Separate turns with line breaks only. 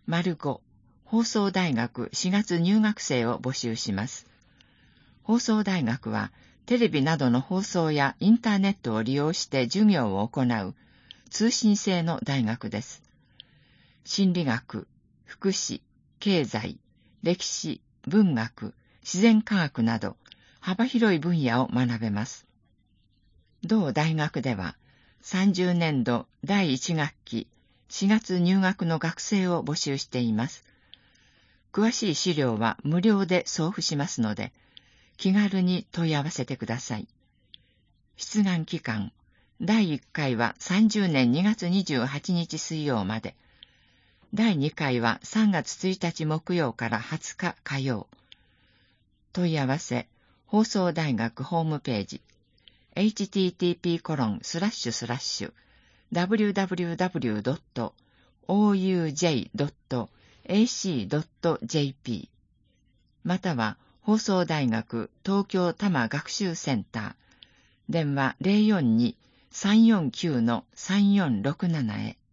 5、放送大学4月入学生を募集します。放送大学は、テレビなどの放送やインターネットを利用して授業を行う通信制の大学です。心理学、福祉、経済、歴史、文学、自然科学など幅広い分野を学べます。同大学では30年度第1学期4月入学の学生を募集しています。詳しい資料は無料で送付しますので、気軽に問い合わせてください。出願期間、第1回は30年2月28日水曜まで、第2回は3月1日木曜から20日火曜。問い合わせ、放送大学ホームページ、http://www.ouj.ac.jp または放送大学東京多摩学習センター、電話 042-349-3467 へ。